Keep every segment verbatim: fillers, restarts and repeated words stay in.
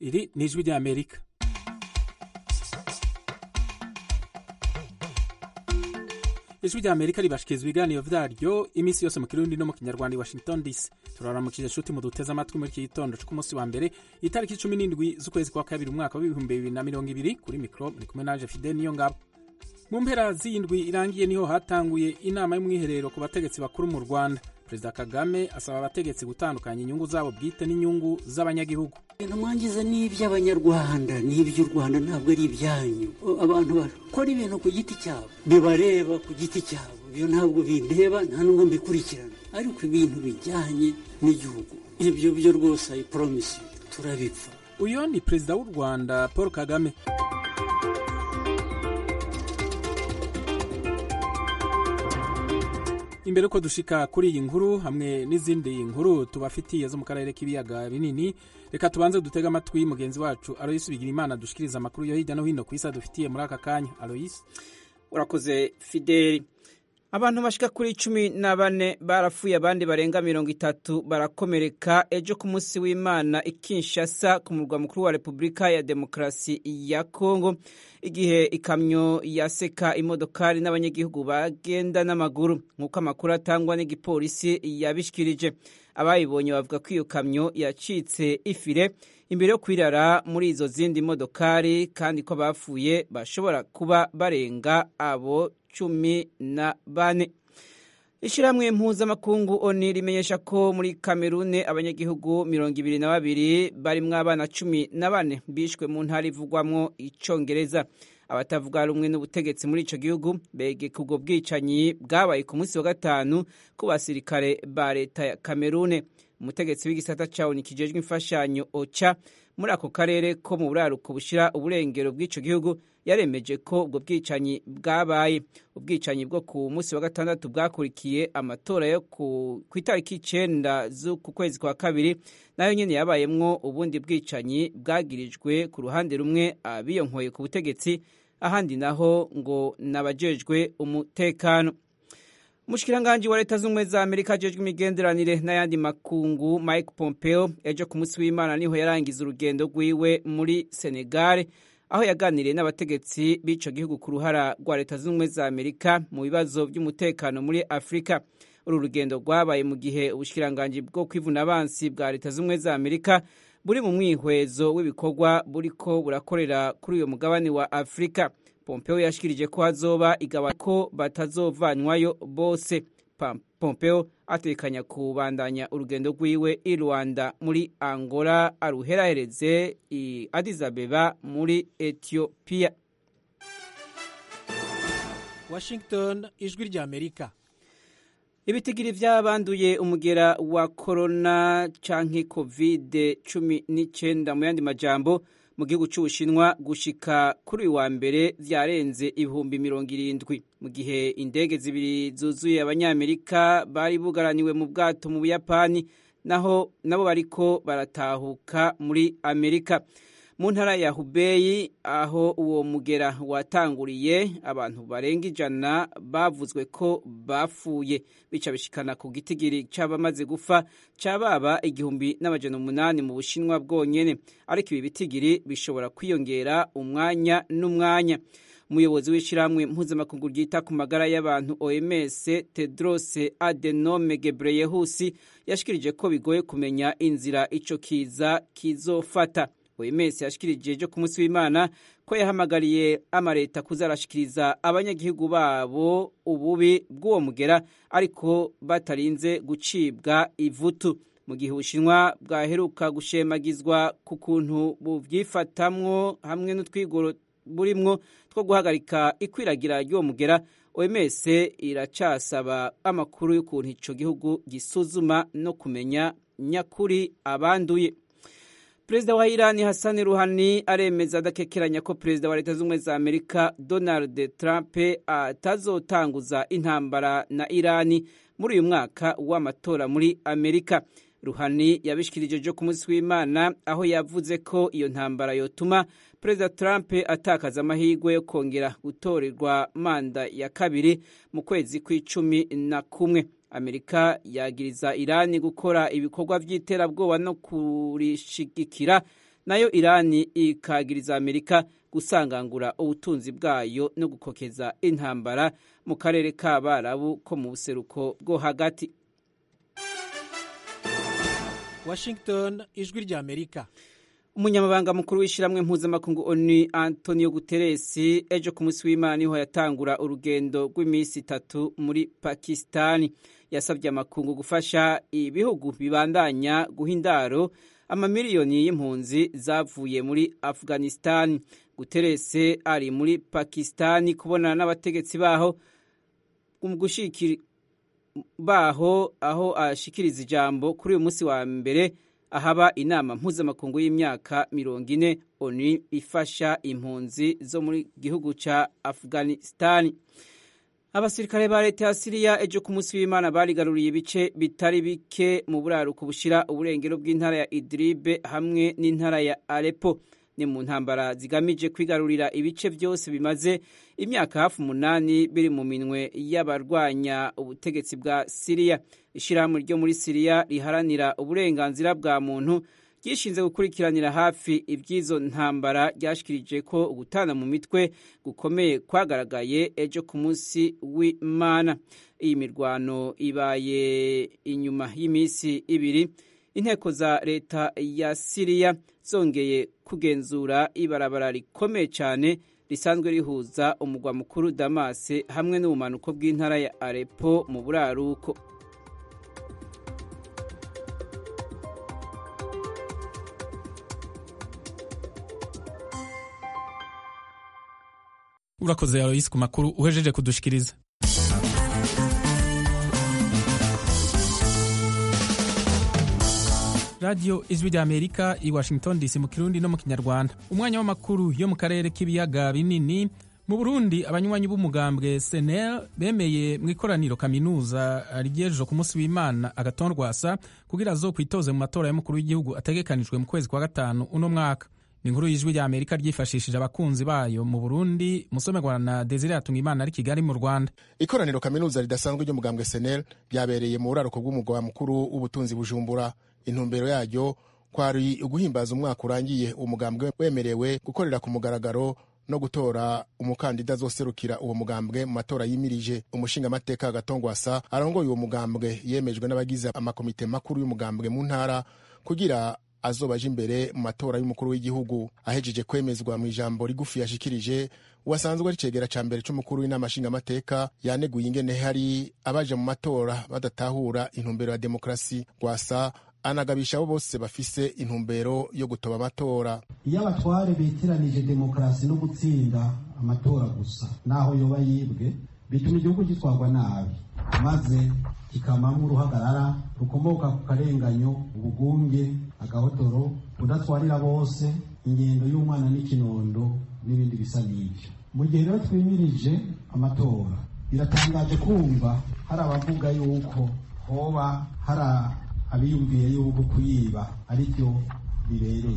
iri ni ijwi ry'Amerika. ijwi ry'Amerika ribashikiriza ibiganiro vyaryo iminsi yose mu Kirundi no mu Kinyarwanda i Washington D C. Turaramukije nshuti mu duteze amatwi muri iki gitondo cyo ku munsi wa mbere itariki cumi n'indwi z'ukwezi kwa kabiri umwaka w'ibihumbi bibiri na mirongo ibiri. Kuri mikro muri kumwe nanje Fidel Niyongabo. Mu mpera z'indwi irangiye niho hatanguye inama y'umwiherero ku bategetsi bakuru mu Rwanda. Perezida Kagame asaba abategetsi gutandukanya inyungu zabo bwite n'inyungu z'abanyagihugu. Mwangiza n'iby'abanyarwanda n'iby'u Rwanda ntabwo ari ibyanyu. Abantu bakora ibintu ku giti cyabo bibareba ku giti cyabo, ibyo ntabwo bindeba nta nubwo mbikurikirana, ariko ibintu bijyanye n'igihugu ibyo byo rwose I promise you turabipfa. Uyo ni Perezida w'u Rwanda Paul Kagame. Imbere ko dushika kuri iyi nkuru hamwe n'izindi nkuru tubafitiye zo mu karere k'ibiyaga binini, reka tubanze dutega amatwi mugenzi wacu Alois Bigirimana dushikiriza amakuru yo hirya no hino ku isi dufitiye muri aka kanya. Alois, urakoze Fidel. Abantu bashika kuri cumi na bane barafuye, abandi barenga mirongo itatu barakomereka ejo ku munsi w'Imana i Kinshasa ku murwa mukuru wa Repubulika ya Demokarasi ya Kongo, igihe ikamyo yaseka imodokari n'abanyagihugu bagenda n'amaguru, nk'uko amakuru atangwa n'igipolisi yabishikirije. Abayibonye bavuga ko iyo kamyo yacitse ifire imbere yo kwirara muri izo zindi modokari, kandi ko bafuye bashobora kuba barenga abo cumi na bane. Ishiramwe mpuzamakungu ONU rimenyesha ko muri Kamerune abanyagihugu mirongo ibiri na babiri barimwo abana cumi na bane bishwe mu ntara ivugwamwo icongereza. Abatavuga rumwe n'ubutegetsi muri ico gihugu begeka ubwo bwicanyi bwabaye ku munsi wa gatanu ku basirikare ba leta ya Kamerune. Umutegetsi w'igisata ca ONU kijejwe imfashanyo OCHA muri ako karere ko mu buraruko bushira uburengero bw'ico gihugu yaremeje ko ubwo bwicanyi bwabaye. Ubwicanyi bwo ku munsi wa gatandatu bwakurikiye amatora yo ku itariki icenda z'uku kwezi kwa kabiri, nayo nyene yabayemwo ubundi bwicanyi bwagirijwe ku ruhande rumwe abiyonkoye ku butegetsi, ahandi naho ngo nabajejwe umutekano. Mushikiranganje wa leta z'umwe za Amerika ajejwe imigenderanire n'ayandi makungu Mike Pompeo ejo ku munsi w'Imana niho yarangiza urugendo rwiwe muri Senegal, aho yaganiriye n'abategetsi b'ico gihugu ku ruhara rwa leta z'umwe za Amerika mu bibazo by'umutekano muri Afrika. Uru rugendo rwabaye mu gihe ubushikiranganje bwo kwivuna abansi bwa leta z'umwe za Amerika buri mu mwihwezo w'ibikorwa buriko burakorera kuri uyo mugabane wa Afrika. Pompeo yashikirije ko hazoba igaba ko batazovanwayo bose. Pompeo atekanya kubandanya urugendo rwiwe i Rwanda muri Angola aruherahereze i Addis Abeba muri Ethiopia. Washington, ijwi ry'Amerika. Ibitigiri vy'abanduye umugera wa corona canke covid cumi n'icenda mu yandi majambo mu gihugu c'Ubushinwa gushika kuri wa mbere vyarenze ibihumbi mirongo irindwi, mu gihe indege zibiri zuzuye abanyamerika bari bugaraniwe mu bwato mu Buyapani naho nabo bariko baratahuka muri Amerika. Mu ntara ya Hubei aho uwo mugera watanguriye, abantu barenga ijana bavuzwe ko bafuye, bica bishikana ku gitigiri c'abamaze gufa cababa igihumbi n'amajana umunani mu Bushinwa bwonyene, ariko ibi bitigiri bishobora kwiyongera umwanya n'umwanya. Umuyobozi w'ishiramwe mpuzamakungu ryita ku magara y'abantu O M S Tedros Adhanom Ghebreyesus yashikirije ko bigoye kumenya inzira ico kiza kizofata. O M S yashikirije ejo ku munsi w'Imana ko yahamagariye amareta kuzarashikiriza abanyagihugu babo ububi bw'uwo mugera, ariko batarinze gucibwa ivutu. Mu gihe Ubushinwa bwaheruka gushemagizwa ku kuntu buvyifatamwo hamwe n'utwigoro burimwo two guhagarika ikwiragira ry'uwo mugera, O M S iracasaba amakuru y'ukuntu ico gihugu gisuzuma no kumenya nyakuri abanduye. Perezida wa Iran Hassan Rouhani aremeza adakekeranya ko perezida wa leta z'umwe za Amerika Donald Trump atazotanguza intambara na Irani muri uyu mwaka w'amatora muri Amerika. Rouhani yabishikirije ejo ku munsi w'Imana aho yavuze ko iyo ntambara yotuma Perezida Trump atakaza amahirwe yo kongera gutorerwa manda ya kabiri mu kwezi kw'icumi na kumwe. Amerika yagiriza Irani gukora ibikorwa vy'iterabwoba no kurishigikira nayo Irani ikagiriza Amerika gusangangura ubutunzi bwayo no gukokeza intambara mu karere k'Abarabu ko mu buseruko bwo hagati. Washington, ijwi rya Amerika. Umunyamabanga mukuru w'ishiramwe mpuzamakungu O N U Antonio Guterres ejo ku munsi w'Imana niho yatangura urugendo rw'iminsi itatu muri Pakistani. Yasabye amakungu gufasha ibihugu bibandanya guhindaro amamiliyoni y'impunzi zavuye muri Afghanistan. Guterres ari muri Pakistani kubonana n'abategetsi baho gushikira baho aho ashikiriza ijambo kuri uyu munsi wa mbere ahaba inama mpuzamakungu y'imyaka mirongo ine O N U ifasha impunzi zo muri gihugu ca Afghanistan. Abasirikare ba leta ya Syria ejo ku munsi w'Imana barigaruriye ibice bitari bike mu buraruko bushira uburengero bw'intara ya Idlib hamwe n'intara ya Aleppo. Ni mu ntambara zigamije kwigarurira ibice byose bimaze imyaka hafi umunani biri mu minwe y'abarwanya ubutegetsi bwa Syria. Ishirahamwe ryo muri Syria riharanira uburenganzira bwa muntu ryishinze gukurikiranira hafi iby'izo ntambara ryashikirije ko ugutana mu mitwe gukomeye kwagaragaye ejo ku munsi w'Imana. Iyi mirwano ibaye inyuma y'imisi ibiri inteko za leta ya Syria zongeye kugenzura ibarabara rikomeye cyane risanzwe rihuza umugwa mukuru Damas hamwe n'ubumanuko bw'intara ya Aleppo mu buraruko. Urakoze Alois ku makuru uhejeje kudushikiriza. Radio Ijwi rya Amerika i Washington D C mu Kirundi no mu Kinyarwanda. Umwanya w'amakuru yo mu karere k'ibiyaga binini. Mu Burundi abanywanyi b'umugambwe S N L bemeye mu ikoraniro kaminuza rigejeje ku munsi w'Imana agatondwasa kugira zo kwitoze mu matora y'umukuru w'igihugu ategekanijwe mu kwezi kwa gatanu uno mwaka. Ni inkuru y'Ijwi rya Amerika ryifashishije abakunzi bayo mu Burundi, musomerwa na Desire Atungimana ari Kigali mu Rwanda. Ikoraniro kaminuza ridasanzwe ryo mugambwe S N L ryabereye mu buraruko bw'umugwa mukuru w'ubutunzi Bujumbura. Intumbero yaryo kwari uguhimbaza umwaka urangiye umugambwe wemerewe gukorera ku mugaragaro no gutora umukandida azoserukira uwo mugambwe mu matora yimirije. Umushinga amateka Agatongwasa arongoye uwo mugambwe yemejwe n'abagize amakomite makuru y'umugambwe mu ntara kugira azobaje imbere mu matora y'umukuru w'igihugu. Ahejeje kwemezwa mu ijambo rigufi yashikirije, wasanzwe ari cegera ca mbere c'umukuru w'inama nshinga amateka yaneguye ingene hari abaje mu matora badatahura intumbero ya demokrasi. Gwasa anagabisha abo bose bafise intumbero yo gutoba amatora. Iyo abatware bitiranije demokrasi no gutsinda amatora gusa naho yoba yibwe, bituma igihugu gitwarwa nabi maze kikamamwo uruhagarara rukomoka ku karenganyo, ubugunge, agahotoro, kudatwarira bose, ingendo y'umwana n'ikinondo n'ibindi bisa n'ivyo. Mu gihe rero twimirije amatora, biratangaje kumva hari abavuga yuko hoba hari abiyumviye yuko kuyiba ari byo bibereye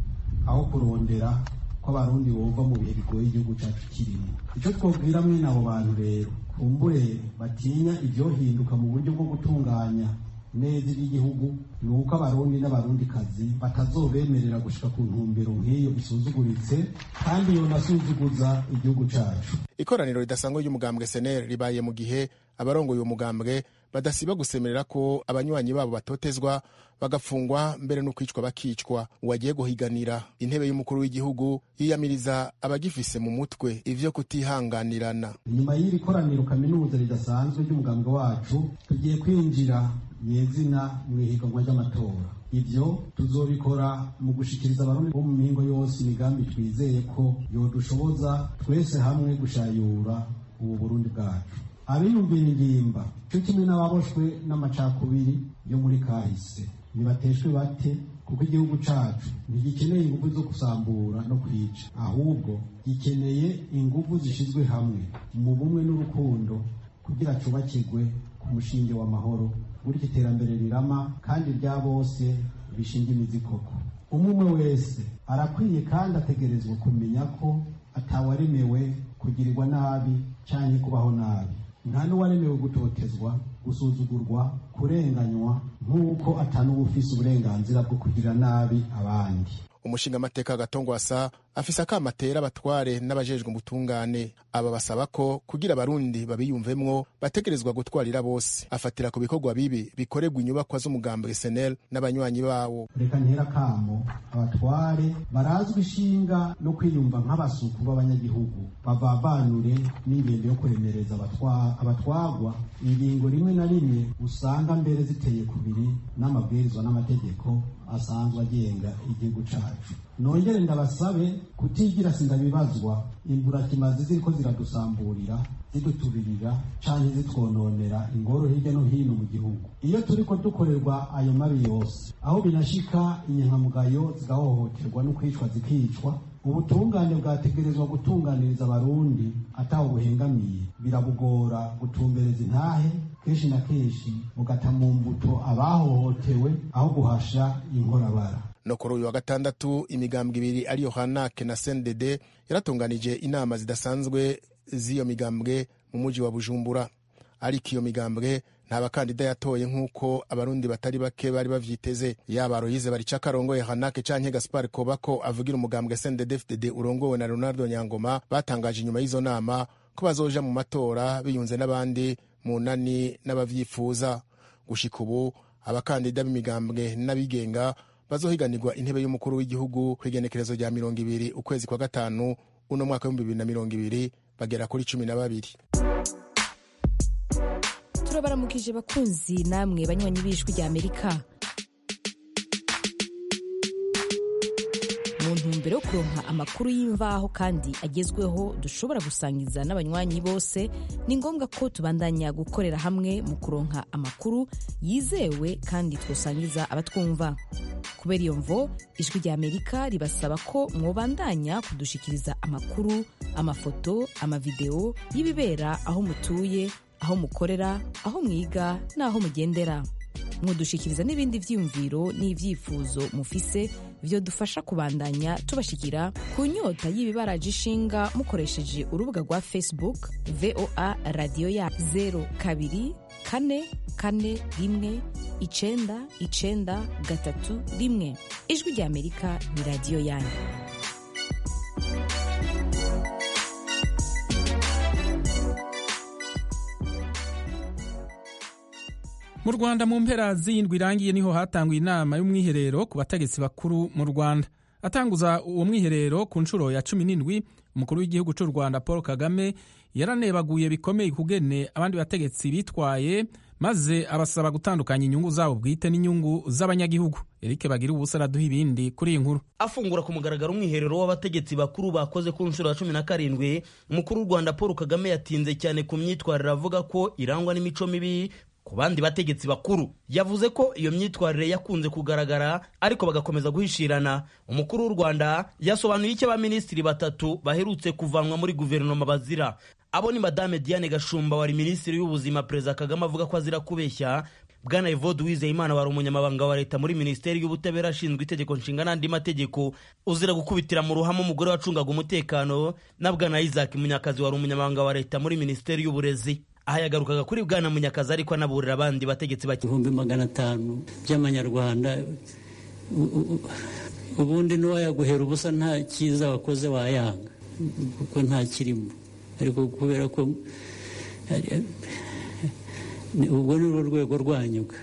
aho kurondera ko abarundi bova mu bihe bigoye igihugu cyacu kirimo. Icyo twobwira mwene abo bantu rero, kumbure batinya ibyohinduka mu buryo bwo gutunganya neza igihugu, ni uko abarundi n'abarundikazi batazobemerera gushika ku ntumbero nk'iyo isuzuguritse kandi yonasuzuguza igihugu cyacu. Ikoraniro ridasanzwe ry'umugambwe S N L ribaye mu gihe abarongoye uwo mugambwe badasiba gusemerera ko abanywanyi babo batotezwa bagafungwa mbere no kwicwa bakicwa. Uwagiye guhiganira intebe y'umukuru w'igihugu yiyamiriza abagifise mu mutwe ivyo kutihanganirana. Nyuma y'iri koraniro kaminuza ridasanzwe ry'umugambwe wacu, tugiye kwinjira nyezina mu ihiganwa ry'amatora. Ivyo tuzobikora mu gushikiriza abarundi bo mu mihingo yose imigambi twizeye ko yodushoboza twese hamwe gushayura ubu Burundi bwacu. Abiyumvira ingimba cyo kimwe n'ababoshwe n'amacakubiri yo muri kahise nibateshwe bate, kuko igihugu cacu ntigikeneye ingufu zo gusambura no kwica, ahubwo gikeneye ingufu zishizwe hamwe mu bumwe n'urukundo kugira cubakirwe ku mushinge w'amahoro buri iterambere rirama kandi rya bose bishinga imizi koko. Umwe wese arakwiye kandi ategerezwa kumenya ko atawaremewe kugirirwa nabi canke kubaho nabi. Nta n'uwaremewe gutotezwa, gusuzugurwa, kurenganywa nk'uko atanuba ufise uburenganzira bwo kugira nabi abandi. umushingamateka Gatongwasa afise akamatera abatware n'abajejwe ubutungane. Aba basaba ko kugira abarundi babiyumvemwo bategerezwa gutwarira bose. Afatira ku bikorwa bibi bikorerwa inyubakwa z'umugambwe S N L n'abanywanyi bawo. Reka ntera kamo abatware barazwi ishinga no kwiyumva nk'abasuku b'abanyagihugu, bavavanure n'ingendo yo kuremereza abatwagwa ingingo rimwe na rimwe usanga mbere ziteye kubiri n'amabwirizwa n'amategeko asanzwe agenga igihugu cacu. Nongere ndabasabe kutigira sindabibazwa imburakimazi ziriko ziradusamburira, ziduturirira canke zitwononera ingoro hirya no hino mu gihugu. Iyo turiko dukorerwa ayo mabi yose, aho binashika inyankamugayo zigahohoterwa no kwicwa zikicwa, ubutungane bwategerezwa gutunganiriza abarundi ataho buhengamiye. Birabugora gutumbereza intahe, kenshi na kenshi bugata mu mbuto abahohotewe aho guhasha inkorabara. No kuri uyu wa gatandatu imigambwe ibiri ariyo Hanake na C N D D yaratunganije inama zidasanzwe z'iyo migambwe mu muji wa Bujumbura. Ariko iyo migambwe nta bakandida yatoye nk'uko abarundi batari bake bari bavyiteze. Yaba Aloyize Baricakarongoye Hanake canke Gaspar Kobako avugira umugambwe C N D D F D D urongowe na Ronaldo Nyangoma batangaje inyuma y'izo nama ko bazoja mu matora biyunze n'abandi mu nani n'abavyifuza. Gushika ubu abakandida b'imigambwe n'abigenga bazohiganirwa intebe y'umukuru w'igihugu kw'igenekerezo rya mirongo ibiri ukwezi kwa gatanu uno mwaka w'ibihumbi bibiri na mirongo ibiri bagera kuri cumi na babiri. Turabaramukije bakunzi namwe banywanyi b'ijwi rya Amerika. Mu ntumbero yo kuronka amakuru y'imvaho kandi agezweho dushobora gusangiza n'abanywanyi bose, ni ngombwa ko tubandanya gukorera hamwe mu kuronka amakuru yizewe kandi twosangiza abatwumva. Kubera iyo mvo, ijwi rya Amerika ribasaba ko mwobandanya kudushikiriza amakuru, amafoto, amavideo y'ibibera aho mutuye, aho mukorera, aho mwiga n'aho mugendera. Mudushikiriza n'ibindi vyiyumviro n'ivyifuzo mufise vyo dufasha kubandanya tubashikira ku nyota y'ibibaraje ishinga mukoresheje urubuga rwa Facebook V O A Radio ya zero kabiri kane kane rimwe icenda icenda gatatu rimwe. Ijwi rya Amerika ni radio yanyu. Mu Rwanda mu mpera z'indwi irangiye niho hatangwa inama y'umwiherero ku bategetsi bakuru mu Rwanda. Atanguza uwo mwiherero ku nshuro ya cumi n'indwi, umukuru w'igihugu cy'u Rwanda Paul Kagame yaranebaguye bikomeye kugene abandi bategetsi bitwaye, maze abasaba gutandukanya inyungu zabo bwite n'inyungu z'abanyagihugu. Eric Bagira ubusa araduha ibindi kuri iyi nkuru. Afungura ku mugaragaro umwiherero w'abategetsi bakuru bakoze ku nshuro ya cumi na karindwi, umukuru w'u Rwanda Paul Kagame yatinze cyane ku myitwarire avuga ko irangwa n'imico mibi ku bandi bategetsi bakuru. Yavuze ko iyo myitwarire yakunze kugaragara ariko bagakomeza guhishirana. Umukuru w'u Rwanda yasobanuye icyo abaminisitiri batatu baherutse kuvanwa muri guverinoma bazira. Abo ni Madame Diane Gashumba wari minisitiri w'ubuzima, Perezida Kagame avuga ko azira kubeshya. Bwana Evode Uwizeyimana wari umunyamabanga wa leta muri minisiteri y'ubutabera ashinzwe itegeko nshinga n'andi mategeko, uzira gukubitira mu ruhame umugore wacungaga umutekano, na Bwana Isaac Munyakazi wari umunyamabanga wa leta muri minisiteri y'uburezi. Aha yagarukaga kuri Bwana Munyakazi ariko anaburira abandi bategetsi bake ibihumbi magana atanu by'amanyarwanda. Ubundi n'uwayaguhera ubusa nta cyiza wakoze wayanga kuko nta kirimo, ariko kubera ko ubwo ni urwego rwanyuga,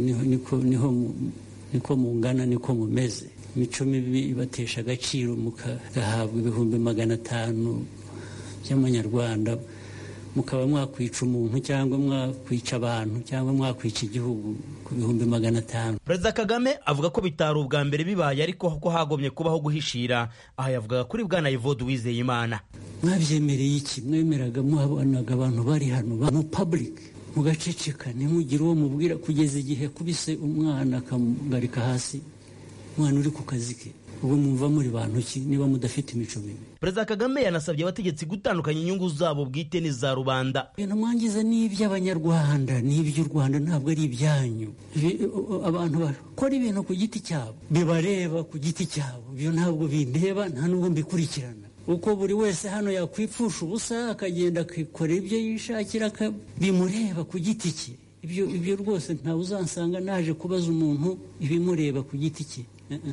niko mungana, niko mumeze. Imico mibi ibatesha agaciro mugahabwa ibihumbi magana atanu by'amanyarwanda, mukaba mwakwica umuntu cyangwa mwakwica abantu cyangwa mwakwica igihugu ku bihumbi magana atanu. Perezida Kagame avuga ko bitari ubwa mbere bibaye ariko ko hagomye kubaho guhishira. Aha yavugaga kuri Bwana Evode Uwizeyimana. Mwabyemereye iki? Mwemeraga muhabonaga abantu bari hano mu public mugaceceka, ntimugire uwo mubwira kugeza igihe kubise umwana akamugarika hasi, umwana uri ku kazi ke. Ubu mumva muri bantu ki niba mudafite imico mibi? Perezida Kagame yanasabye abategetsi gutandukanya inyungu zabo bwite n'iza rubanda. Namwangiza n'iby'abanyarwanda, n'iby'u Rwanda ntabwo ari ibyanyu. Abantu bakora ibintu ku giti cyabo, bibareba ku giti cyabo, ibyo ntabwo bindeba, nta nubwo mbikurikirana. Uko buri wese hano yakwipfusha ubusa akagenda akikora ibyo yishakira, bimureba ku giti cye. Ibyo ibyo rwose ntawe uzansanga naje kubaza umuntu ibimureba ku giti cye.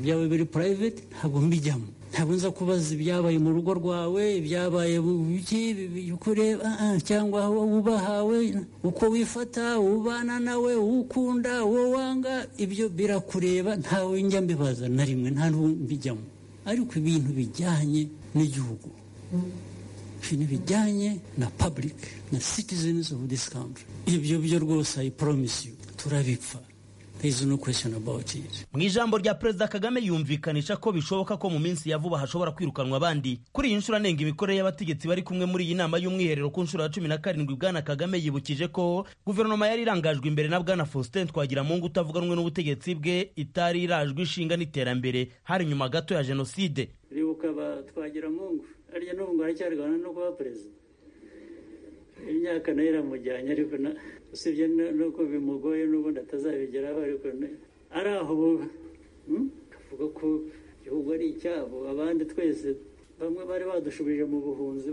ibyawe biri private ntabwo mbijyamo, ntabwo nza kubaza ibyabaye mu rugo rwawe, ibyabaye kureba cyangwa aho wubahawe, uko wifata, ubana nawe, ukunda, uwo wanga, ibyo birakureba, ntawe njya mbibaza na rimwe, nta mbijyamo. Ariko ibintu bijyanye n'igihugu, ibintu bijyanye na public na citizens of this country, ibyo byo rwose I promise you turabipfa. No question about it. Mu ijambo rya Perezida Kagame yumvikanisha ko bishoboka ko mu minsi ya vuba hashobora kwirukanwa abandi. Kuri iyi nshuro anenga imikorere y'abategetsi bari kumwe muri iyi nama y'umwiherero ku nshuro ya cumi na karindwi, Bwana Kagame yibukije ko guverinoma yari irangajwe imbere na Bwana Faustin Twagiramungu utavuga rumwe n'ubutegetsi bwe itari irajwe ishinga n'iterambere hari nyuma gato ya jenoside. Ribuka ba Twagiramungu arya n'ubu ngo aracyarwana no kuba perezida, imyaka nayo iramujyanye, ariko na usibye nuko bimugoye n'ubundi atazabigeraho, ariko ari aho kavuga ko igihugu ari icyabo, abandi twese bamwe bari badushubije mu buhunzi,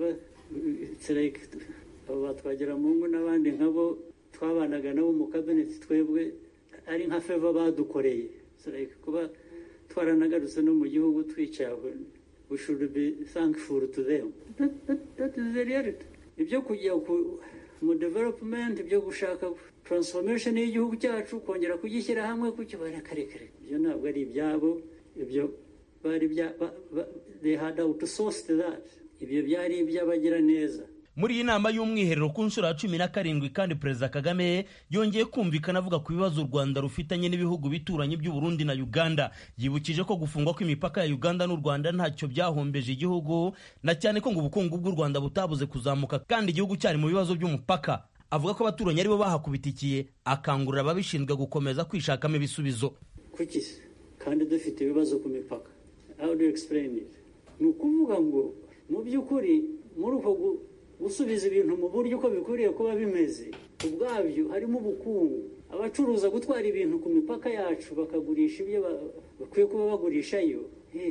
abo Batwagiramungu n'abandi nkabo twabanaga nabo mu kabineti, twebwe ari nka feva badukoreye, kuba twaranagarutse no mu gihugu twicaye aho, we should be thankful to them. That, that, that is the reality. Ibyo kujya mu development, ibyo gushaka transformation y'igihugu cyacu, kongera kugishyira hamwe kucyo barakarekare, ibyo ntabwo ari ibyabo, ibyo bari bya they had outsourced that, ibyo byari iby'abagira neza. Muri iyi nama y'umwiherero ku nshuro ya cumi na karindwi kandi Perezida Kagame yongeye kumvikana avuga ku bibazo u Rwanda rufitanye n'ibihugu bituranye by'u Burundi na Uganda. Yibukije ko gufungwa kw'imipaka ya Uganda n'u Rwanda ntacyo byahombeje igihugu, na cyane ko ngo ubukungu bw'u Rwanda butabuze kuzamuka kandi igihugu cyari mu bibazo by'umupaka. Avuga ko abaturanye aribo bahakubitikiye, akangurira ababishinzwe gukomeza kwishakamo ibisubizo. Kuki kandi dufite ibibazo ku mipaka? How do you explain it? Nukuvuga ngo mu by'ukuri muri uko gusubiza ibintu mu buryo uko bikwiriye kuba bimeze, ubwabyo harimo ubukungu. Abacuruza gutwara ibintu ku mipaka yacu bakagurisha ibyo bakwiye kuba bagurishayo,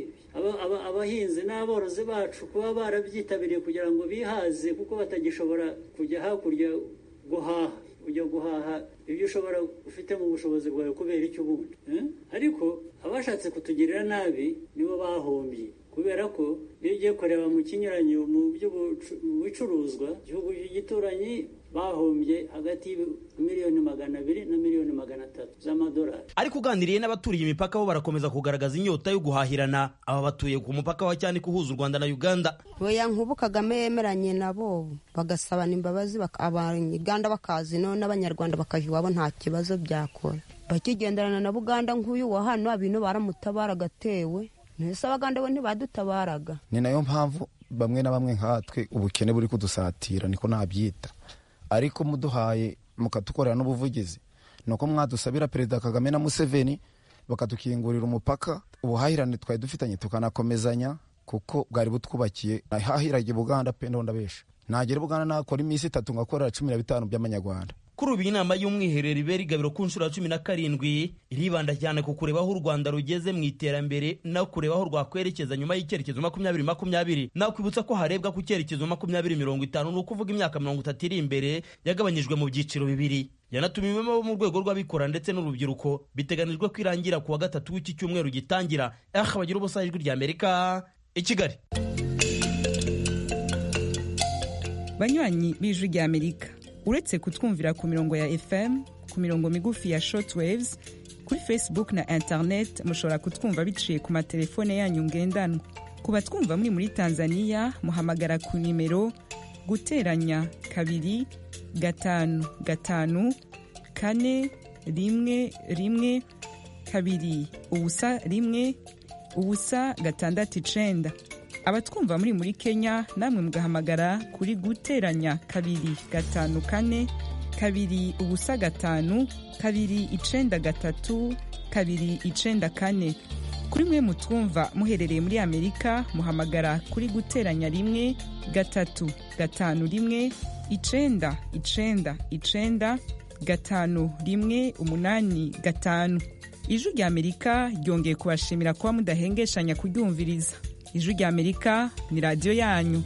abahinzi n'aborozi bacu kuba barabyitabiriye kugira ngo bihaze kuko batagishobora kujya hakurya guhaha, ujya guhaha ibyo ushobora ufite mu bushobozi bwawe kubera icyo ubundi. Ariko abashatse kutugirira nabi nibo bahombye, kubera ko iyo ugiye kureba mu kinyuranyo mu by'ubucuruzwa, igihugu gituranyi bahombye hagati y'imiliyoni magana abiri na miliyoni magana atatu z'amadolari. Ariko uganiriye n'abaturiye imipaka bo barakomeza kugaragaza inyota yo guhahirana. Aba batuye ku mupaka wa cyane kuhuza u Rwanda na Uganda. Oya, nk'ubu Kagame yemeranye nabo bagasabana imbabazi, abanyarwanda bakazi no n'abanyarwanda bakaje iwabo nta kibazo byakora, bakigenderana na Buganda nk'uyu wa hano abintu baramutabara gatewe. Nese abaganda bo ntibadutabaraga. Ni nayo mpamvu bamwe na bamwe nkatwe ubukene buri kudusatira, niko nabyita. Ariko muduhaye mukatukorera n'ubuvugizi, nuko mwadusabira Perezida Kagame na Museveni bakatukingurira umupaka, ubuhahirane twari dufitanye tukanakomezanya, kuko bwari butwubakiye. Hahirage Buganda pe ndabesha, nagera Buganda nakora iminsi itatu ngakorera cumi na bitanu by'amanyarwanda. Kuri ubu inama y'umwiherero ibera igabiro ku nshuro ya cumi na karindwi iribanda cyane ku kureba aho u Rwanda rugeze mu iterambere no kureba aho rwakwerekeza nyuma y'icyerekezo makumyabiri makumyabiri, naho kwibutsa ko harebwa ku cyerekezo makumyabiri mirongo itanu, ni ukuvuga imyaka mirongo itatu iri imbere yagabanyijwe mu byiciro bibiri. Yanatumiwemo abo mu rwego rw'abikora ndetse n'urubyiruko. Biteganijwe ko irangira ku wa gatatu w'iki cyumweru gitangira. Aha bagira ubusa ijwi rya Amerika i Kigali. Banywanyi b'ijwi rya Amerika, uretse kutwumvira ku mirongo ya F M, ku mirongo migufi ya shortwaves, kuri Facebook na internet mushobora kutwumva biciye ku matelefone yanyu ngendanwa. Ku batwumva muri muri Tanzania muhamagara ku nimero guteranya kabiri gatanu gatanu kane rimwe rimwe kabiri ubusa rimwe ubusa gatandatu icenda. Abatwumva muri muri Kenya namwe mugahamagara kuri guteranya kabiri gatanu kane kabiri ubusa gatanu kabiri icenda gatatu kabiri icenda kane. Kuri mwe mutwumva muherereye muri Amerika muhamagara kuri guteranya rimwe gatatu gatanu rimwe icenda icenda icenda gatanu rimwe umunani gatanu. Ijwi rya Amerika ryongeye kubashimira kuba mudahengeshanya kuryumviriza. Ijwi rya Amerika ni radio yanyu.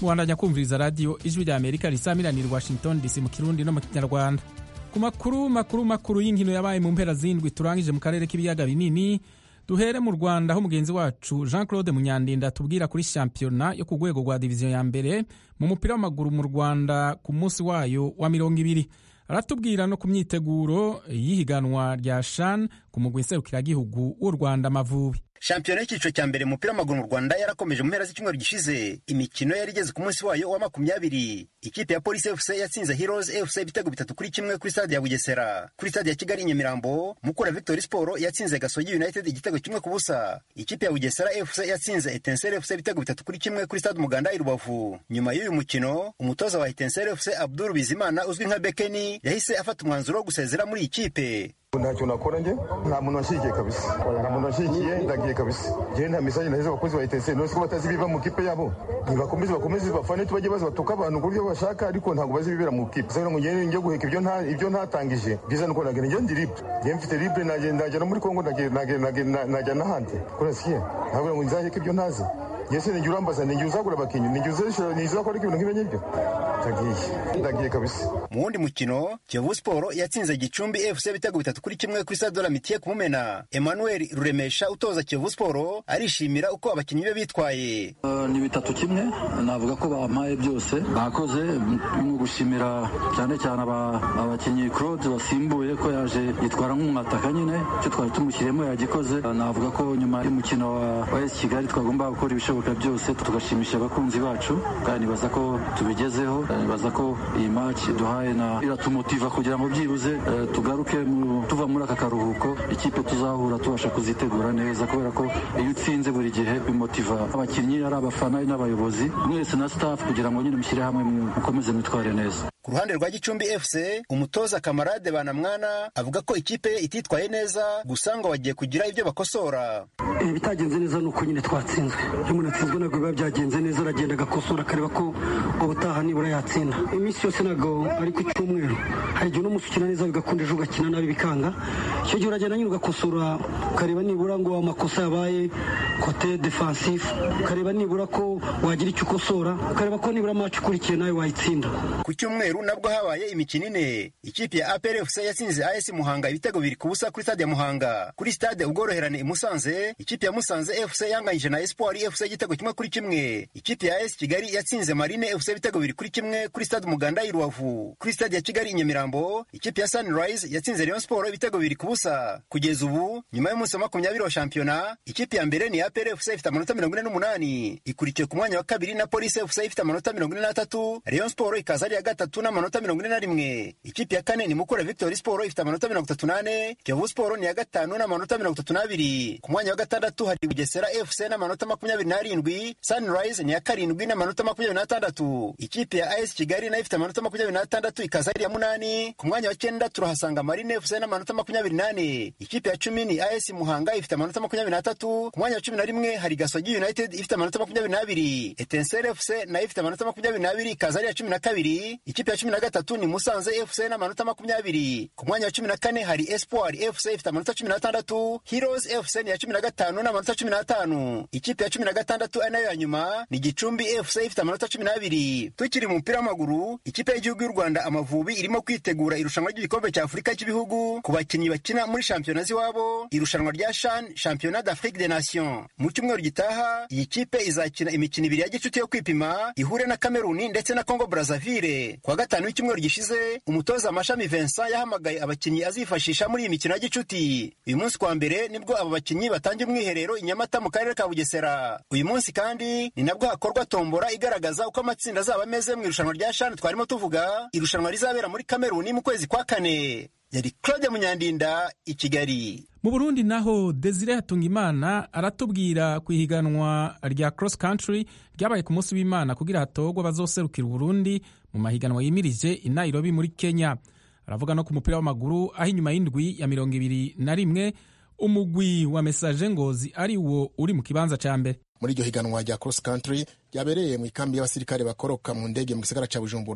mubandanya kumviriza radiyo ijwi rya amerika risamiranira washington dc mu kirundi no mu kinyarwanda. Ku makuru makuru makuru y'inkino yabaye mu mpera zindwi turangije mu karere k'ibiyaga binini, duhere mu Rwanda aho mugenzi wacu Jean Claude Munyandinda tubwira kuri shampiyona yo ku rwego rwa diviziyo ya mbere mu mupira w'amaguru mu Rwanda ku munsi wayo wa mirongo ibiri. Aratubwira no ku myiteguro y'ihiganwa rya shan ku mugwi nserukiragihugu w'u Rwanda Amavubi. Shampiyona y'icyiciro cya mbere mu mupira w'amaguru mu Rwanda yarakomeje mu mpera z'icyumweru gishize. Imikino yari igeze ku munsi wayo wa makumyabiri. Ikipe ya Police F C yatsinze Heroes F C ibitego bitatu kuri kimwe kuri stade ya Bugesera. Kuri stade ya Kigali Nyamirambo, Mukura Victory Sport yatsinze Gasogi United igitego kimwe ku busa. Ikipe ya Bugesera F C yatsinze Etincelle F C ibitego bitatu kuri kimwe kuri stade Umuganda i Rubavu. Nyuma y'uyu mukino, umutoza wa Etincelle F C Abdul Bizimana uzwi nka Bekeni yahise afata umwanzuro wo gusezera muri ikipe. Ntacyo nakora nge, nta muntu washikiye kabisa, nta muntu washikiye ndagiye kabisa. Je nta message nahize abakozi ba Etincelle no siko batazi biva mu kipe yabo, nibakomeze bakomeze bafane tubajye baza batuka abantu kuryo bashaka, ariko ntago bazi bibera mu kipe. Sasa ngo ngiye ngiye guheka ibyo nta ibyo ntatangije, byiza nuko nagenda ngiye ndi libre, ngiye mfite libre naje ndaje no muri Kongo ndaje naje naje n'ahandi kurasiye, ntabwo ngo nzaheka ibyo ntazi. Yese ni jurambaza ni juzagura bakinyi ni juzesha ni zakora ibintu nk'ibyo ngibyo tagiye ndagiye kabisa. Mu wundi mukino Kiyovu Sport yatsinze Gicumbi F C bitego bitatu kuri kimwe kuri stade Olamitiye ku Mumena. Emmanuel Ruremesha utoza Kiyovu Sport arishimira uko abakinyi be bitwaye. Uh, ni bitatu kimwe navuga ko bampaye byose bakoze mu gushimira cyane cyane abakinyi Claude basimbuye ko yaje yitwara nk'umwataka nyine cyo twari tumushyiremo yagikoze. Uh, navuga ko nyuma y'umukino wa A S Kigali twagomba gukora ibishoboka byose tugashimisha abakunzi bacu kandi baza ko tubigezeho. Baza ko iyi match duhaye na iratumotiva kugira ngo byibuze uh, tugaruke mu tuva muri aka karuhuko ikipe tuzahura tubasha kuzitegura neza kubera ko iyo utsinze buri gihe bimotiva abakinnyi ari abafana n'abayobozi mwese na staff kugira ngo nyine mushyire hamwe mukomeze mwitware neza. Ku ruhande rwa Gicumbi F C umutoza Kamarade Banamwana avuga ko ikipe ititwaye neza gusa ngo bagiye kugira ibyo bakosora. E, bitagenze neza nuko nyine twatsinzwe. Iyo umuntu atsinzwe ntabwo biba byagenze neza aragenda agakosora akareba ko ubutaha nibura yatsinda. Iminsi yose ntabwo ari ku cyumweru. Hari igihe umunsi ukina neza bigakunda ejo ugakina nabi bikanga. Icyo gihe uragenda nyine ugakosora ukareba nibura ngo amakosa yabaye kote defensif, ukareba nibura ko wagira icyo ukosora, ukareba ko nibura match ukurikiye nawe wayitsinda. Ku cyumweru nabwo habaye imikino ine. Ikipe ya A P R F C yatsinze A S Muhanga ibitego biri ku busa kuri stade ya Muhanga. Kuri stade Ubworoherane i Musanze, ikipe ya Musanze F C yanganyije na Espoir F C igitego kimwe kuri kimwe. Ikipe ya A S Kigali yatsinze Marine F C ibitego biri kuri kimwe kuri stade Umuganda i Rubavu. Kuri stade ya Kigali i Nyamirambo, ikipe ya Sunrise yatsinze Rayon Sport ibitego biri ku busa. Kugeza ubu, nyuma y'umunsi wa makumyabiri wa shampiyona, ikipe ya mbere ni A P R F C ifite amanota mirongo ine n'umunani. Ikurikiye ku mwanya wa kabiri na Police F C ifite amanota mirongo ine n'atatu. Rayon Sport ikaza ari ya gatatu n'amanota mirongo ine na rimwe. Ikipe ya kane ni Mukura Victory Sport ifite amanota mirongo itatu n'ane. Kiyovu Sport ni ya gatanu n'amanota mirongo itatu n'abiri. Ku mwanya wa gatandatu hari Bugesera F C n'amanota makumyabiri n'arindwi. Sunrise ni ya karindwi n'amanota makumyabiri n'atandatu. Ikipe ya A S Kigali nayo ifite amanota makumyabiri n'atandatu ikaza ari ya munani. Ku mwanya wa cyenda turahasanga Marine F C n'amanota makumyabiri n'ane. Ikipe ya cumi ni A S Muhanga ifite amanota makumyabiri n'atatu. Ku mwanya wa cumi na rimwe hari Gasogi United ifite amanota makumyabiri n'abiri. Etincelle F C nayo ifite amanota makumyabiri n'abiri ikaza ari ya cumi na kabiri. Ikipe ya cumi na gatatu ni Musanze F C n'amanota makumyabiri. Ku mwanya wa cumi na kane hari Espoir F C ifite amanota cumi n'atandatu. Heroes F C ni ya cumi na gatanu n'amanota cumi n'atanu. Ikipe ya cumi na gatandatu ari nayo ya nyuma ni Gicumbi F C ifite amanota cumi n'abiri. Tukiri mu mupira w'amaguru, ikipe y'igihugu y'u Rwanda Amavubi irimo kwitegura irushanwa ry'igikombe cya Afurika cy'ibihugu ku bakinnyi bakina muri shampiyona z'iwabo, irushanwa rya Chan Championnat d'Afrique des Nations. Mu cyumweru gitaha iyi kipe izakina imikino ibiri ya gicuti yo kwipima ihure na Cameroon ndetse na Congo Brazzaville. Kwa gatanu w'icyumweru gishize umutoza Mashami Vincent yahamagaye abakinnyi azifashisha muri iyi mikino ya gicuti. Uyu munsi kwa mbere nibwo aba bakinnyi batangiye umwiherero i Nyamata mu karere ka Bugesera. Uyu munsi kandi ni nabwo hakorwa tombora igaragaza uko amatsinda azaba ameze mu irushanwa rya Chan twarimo tuvuga, irushanwa rizabera muri Cameroon mu kwezi kwa kane. Yari Claude Munyandinda i Kigali. Mu Burundi naho Desire Hatungimana aratubwira ku ihiganwa rya cross country ryabaye ku munsi w'Imana kugira hatogwa bazoserukira Burundi mu mahiganwa yimirije i Nairobi muri Kenya. Aravuga no ku mupira w'amaguru aho inyuma y'indwi ya mirongo ibiri na rimwe umugwi wa Message Ngozi ari wo uri mu kibanza ca mbere. Muri iryo higanwa rya cross country ryabereye mu ikambi y'abasirikare bakoroka mu ndege mu gisagara ca Bujumbura,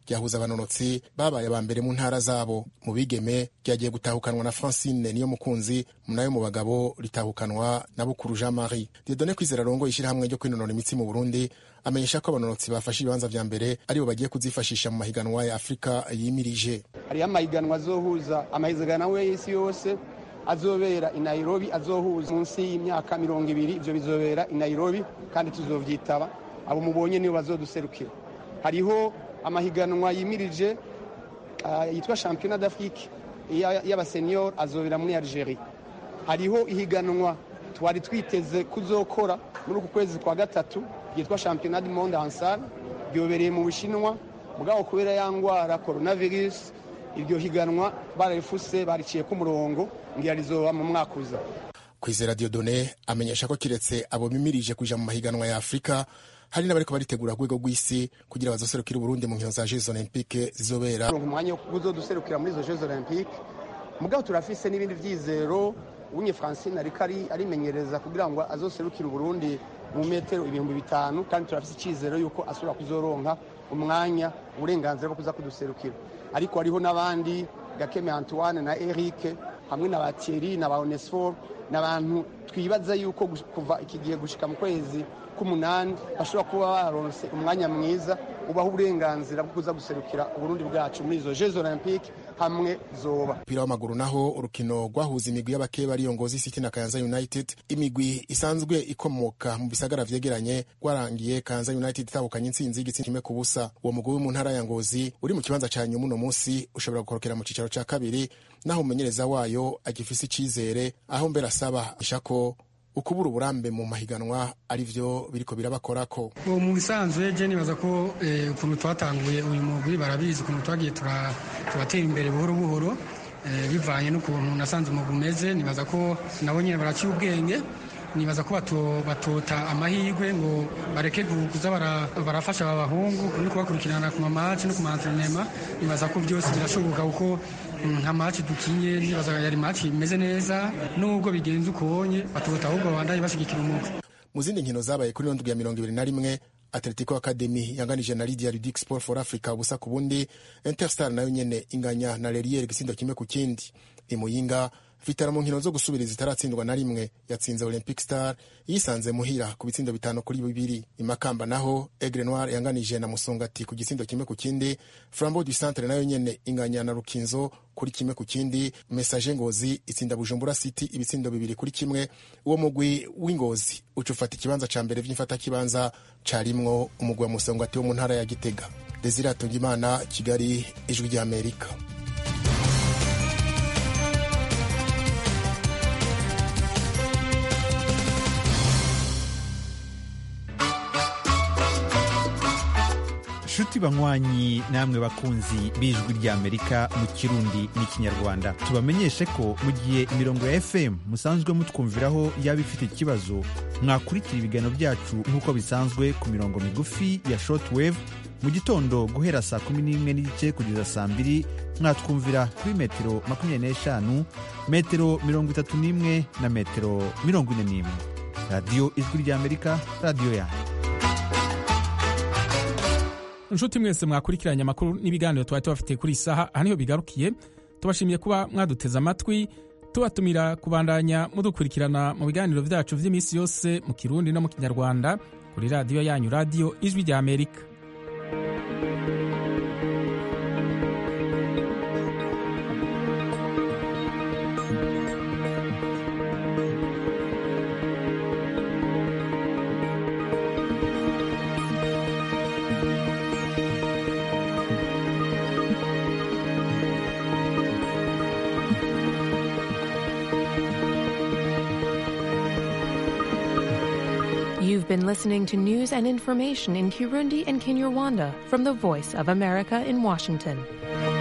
ryahuza abanonotsi babaye aba mbere mu ntara zabo. Mu bigeme ryagiye gutahukanwa na Francine niyo mukunzi, nayo mu bagabo ritahukanwa na Bukuru Jean Marie. Dieudonné Kwizera arongoye ishirahamwe ryo kwinonora imitsi mu Burundi amenyesha ko abanonotsi bafashe ibibanza vya mbere aribo bagiye kuzifashisha mu mahiganwa ya Afrika yimirije. Hariyo amahiganwa azohuza amahiganwa y'isi yose azobera i Nairobi, azohuza munsi y'imyaka mirongo ibiri, ivyo bizobera i Nairobi kandi tuzovyitaba. Abo mubonye nibo bazoduserukira. Hariho amahiganwa yimirije uh, yitwa Championnat d'Afrique y'abasenior azobera muri Algerie. Hariho ihiganwa twari twiteze kuzokora muri uku kwezi kwa gatatu yitwa Championnat du Monde en salle, ryobereye mu Bushinwa, mugabo kubera ya ngwara coronavirus iryo higanwa bararifuse bariciye ku murongo ngira rizoba mu mwaka uza. Kwizera Dieudonné amenyesha ko kiretse abo bimirije kuja mu mahiganwa ya Afrika hari n'abariko baritegura rwego rw'isi kugira bazoserukira Burundi mu nkino za Jeux Olympiques zizobera. Umwanya wo kuzoduserukira muri izo Jeux Olympiques, mugabo turafise n'ibindi vyizero. Unye Francine ariko ari arimenyereza kugira ngo azoserukira Burundi mu metero ibihumbi bitanu, kandi turafise icizero yuko asubira kuzoronka umwanya uburenganzira bwo kuza kuduserukira. Ariko hariho n'abandi Gakeme Antoine na Eric hamwe na Batieri na ba Onesphore n'abantu twibaza yuko kuva ikigiye gushika mu kwezi k'umunani bashobora kuba baronse umwanya mwiza ubaho uburenganzira bwo kuza guserukira Burundi bwacu muri izo Jeux Olympiques hamwe zoba. Umupira w'amaguru naho urukino rwahuza imigwi y'abakeba ariyo Ngozi City na Kayanza United, imigwi isanzwe ikomoka mu bisagara vyegeranye, rwarangiye Kayanza United itahukanye intsinzi y'igitsina kimwe ku busa. Uwo mugwi mu ntara ya Ngozi uri mu kibanza ca nyuma uno munsi ushobora gukorokera mu cicaro ca kabiri, naho umumenyereza wayo agifise icizere, aho mbere asaba ishako ukubura uburambe mu mahiganwa arivyo biriko birabakorako. Mu bisanzwe je nibaza ko ukuntu twatanguye uyu mugwi barabizi ukuntu twagiye turatera imbere buhoro buhoro bivanye n'ukuntu nasanze umugwi umeze. Nibaza ko nabo nyene baraciye ubwenge, nibaza ko batota amahirwe ngo bareke kuza barafasha aba bahungu no kubakurikirana ku mamaci no ku mantrenema. Nibaza ko byose birashoboka kuko nka maci dukinye nibaza yari maci imeze neza, nubwo bigenze ukonye batota ahubwo bandaye bashigikira umugwi. Mu zindi nkino zabaye kuri ndwi ya mirongo ibiri na rimwe, Atletico Academy yanganije na Lydia Ludic Sport for Africa busa ku bundi. Interstar nayo nyene inganya na Lerier igisindo kimwe ku kindi. Imuyinga Vitara mu nkino zo gusubiriza zitaratsindwa na rimwe yatsinze Olympic Star yisanze muhira ku bitsindo bitanu kuri bibiri. Imakamba naho Aigle Noir yanganije na Musongati ku gitsindo kimwe ku kindi. Flambeau du Centre nayo nyene inganya na Rukinzo kuri kimwe ku kindi. Message Ngozi itsinda Bujumbura City ibitsindo bibiri kuri kimwe. Uwo mugwi w'Ingozi ucufata ikibanza ca mbere vy'imfata kibanza carimwo umugwi wa Musongati wo mu ntara ya Gitega. Desire Atungimana, Kigali, Ijwi rya Amerika. Shuti banywanyi namwe bakunzi b'Ijwi rya Amerika mu Kirundi n'ikinyarwanda, tubamenyeshe ko mu gihe imirongo ya F M musanzwe mutwumviraho yaba ifite ikibazo, mwakurikira ibiganiro byacu nk'uko bisanzwe ku mirongo migufi ya shortwave mu gitondo guhera saa kumi n'imwe n'igice kugeza saa mbiri. Mwatwumvira kuri metero makumyabiri n'eshanu, metero mirongo itatu n'imwe na metero mirongo ine n'imwe. Radiyo Ijwi rya Amerika, radiyo yanyu. Nshuti mwese mwakurikiranye amakuru n'ibiganiro twari tubafitiye kuri isaha, aha niho bigarukiye. Tubashimiye kuba mwaduteze amatwi, tubatumira kubandanya mudukurikirana mu biganiro vyacu vy'imisi yose mu Kirundi no mu Kinyarwanda kuri radiyo yanyu, radiyo Ijwi rya Amerika. You've been listening to news and information in Kirundi and Kinyarwanda from the Voice of America in Washington.